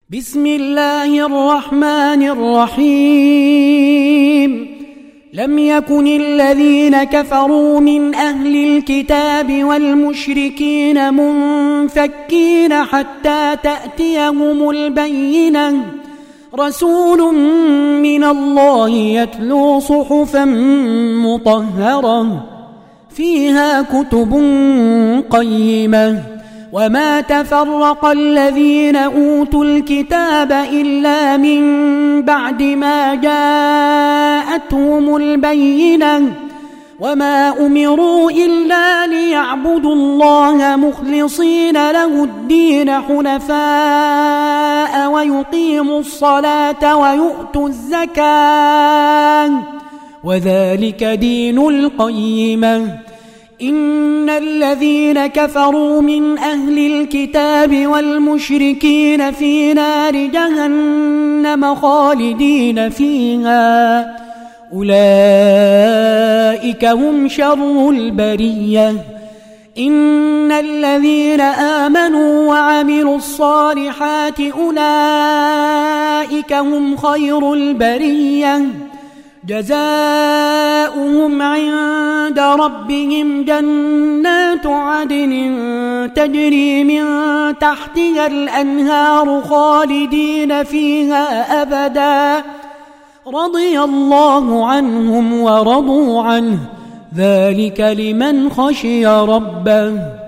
بسم الله الرحمن الرحيم. لم يكن الذين كفروا من أهل الكتاب والمشركين منفكين حتى تأتيهم البينة، رسول من الله يتلو صحفا مطهرة فيها كتب قيمة، وما تفرق الذين أوتوا الكتاب إلا من بعد ما جاءتهم البينة، وما أمروا إلا ليعبدوا الله مخلصين له الدين حنفاء ويقيموا الصلاة ويؤتوا الزكاة، وذلك دين القيمة. إن الذين كفروا من أهل الكتاب والمشركين في نار جهنم خالدين فيها، أولئك هم شر البرية. إن الذين آمنوا وعملوا الصالحات أولئك هم خير البرية، جزاؤهم عند ربهم جنات عدن تجري من تحتها الأنهار خالدين فيها أبدا، رضي الله عنهم ورضوا عنه، ذلك لمن خشي ربه.